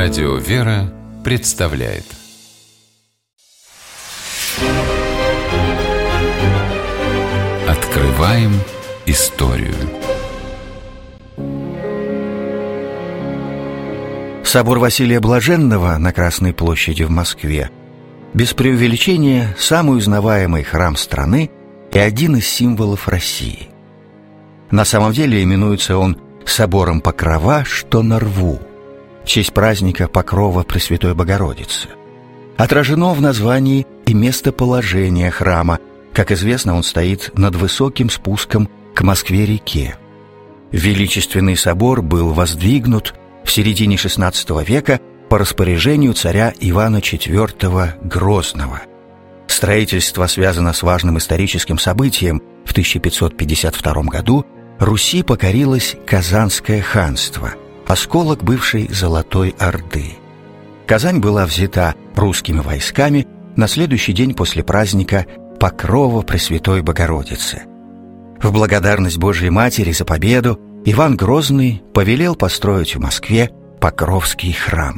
Радио «Вера» представляет Открываем историю. Собор Василия Блаженного на Красной площади в Москве без преувеличения самый узнаваемый храм страны и один из символов России. На самом деле именуется он собором Покрова, что на Рву, в честь праздника Покрова Пресвятой Богородицы. Отражено в названии и местоположение храма. Как известно, он стоит над высоким спуском к Москве-реке. Величественный собор был воздвигнут в середине XVI века по распоряжению царя Ивана IV Грозного. Строительство связано с важным историческим событием. В 1552 году Руси покорилось Казанское ханство, осколок бывшей Золотой Орды. Казань была взята русскими войсками на следующий день после праздника Покрова Пресвятой Богородицы. В благодарность Божией Матери за победу Иван Грозный повелел построить в Москве Покровский храм.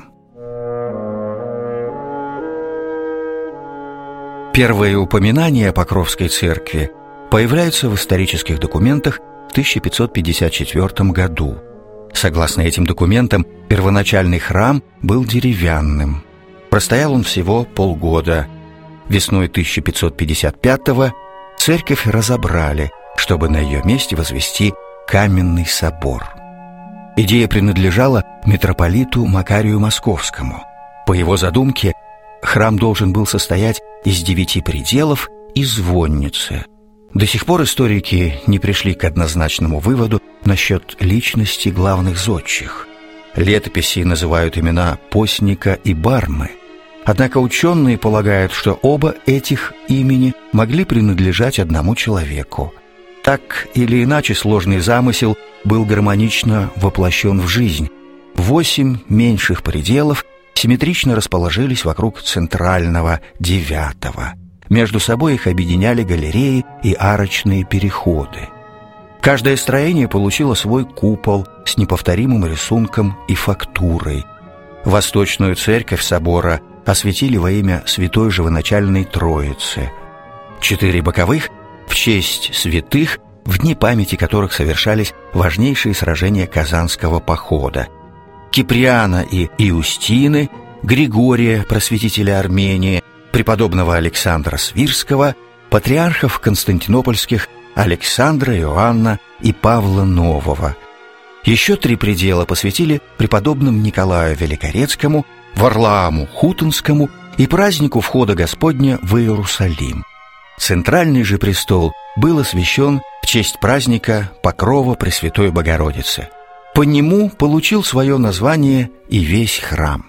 Первые упоминания о Покровской церкви появляются в исторических документах в 1554 году. Согласно этим документам, первоначальный храм был деревянным. Простоял он всего полгода. Весной 1555-го церковь разобрали, чтобы на ее месте возвести каменный собор. Идея принадлежала митрополиту Макарию Московскому. По его задумке, храм должен был состоять из 9 пределов и звонницы. До сих пор историки не пришли к однозначному выводу насчет личности главных зодчих. Летописи называют имена Постника и Бармы. Однако ученые полагают, что оба этих имени могли принадлежать одному человеку. Так или иначе, сложный замысел был гармонично воплощен в жизнь. 8 меньших пределов симметрично расположились вокруг центрального 9-го. Между собой их объединяли галереи и арочные переходы. Каждое строение получило свой купол с неповторимым рисунком и фактурой. Восточную церковь собора осветили во имя Святой Живоначальной Троицы. 4 боковых в честь святых, в дни памяти которых совершались важнейшие сражения Казанского похода. Киприана и Иустины, Григория, просветителя Армении, преподобного Александра Свирского, патриархов константинопольских Александра, Иоанна и Павла Нового. Еще 3 предела посвятили преподобным Николаю Великорецкому, Варлааму Хутонскому и празднику входа Господня в Иерусалим. Центральный же престол был освящен в честь праздника Покрова Пресвятой Богородицы. По нему получил свое название и весь храм.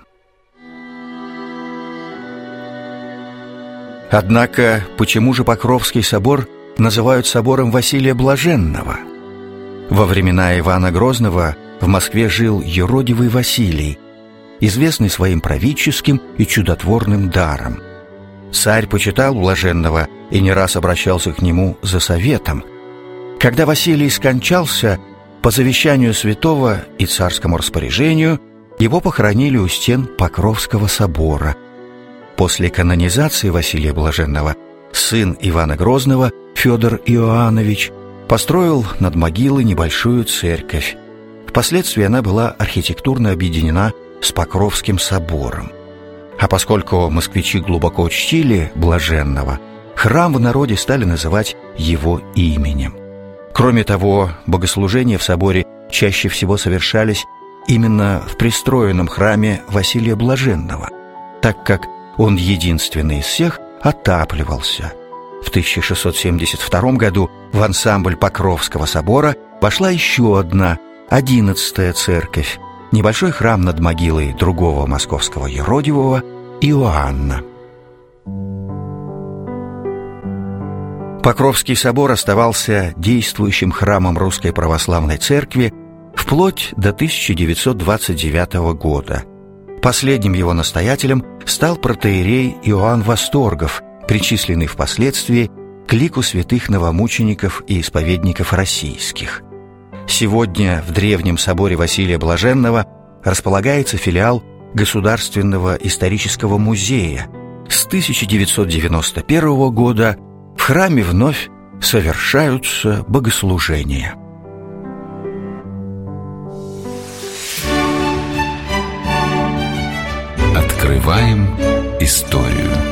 Однако, почему же Покровский собор называют собором Василия Блаженного? Во времена Ивана Грозного в Москве жил юродивый Василий, известный своим правительским и чудотворным даром. Царь почитал Блаженного и не раз обращался к нему за советом. Когда Василий скончался, по завещанию святого и царскому распоряжению его похоронили у стен Покровского собора. После канонизации Василия Блаженного сын Ивана Грозного, Федор Иоанович, построил над могилой небольшую церковь. Впоследствии она была архитектурно объединена с Покровским собором. А поскольку москвичи глубоко чтили Блаженного, храм в народе стали называть его именем. Кроме того, богослужения в соборе чаще всего совершались именно в пристроенном храме Василия Блаженного, так как он единственный из всех отапливался. В 1672 году в ансамбль Покровского собора вошла еще одна, 11-я церковь, небольшой храм над могилой другого московского юродивого Иоанна. Покровский собор оставался действующим храмом Русской Православной Церкви вплоть до 1929 года. Последним его настоятелем стал протоиерей Иоанн Восторгов, причисленный впоследствии к лику святых новомучеников и исповедников российских. Сегодня в древнем соборе Василия Блаженного располагается филиал Государственного исторического музея. С 1991 года в храме вновь совершаются богослужения. Открываем историю.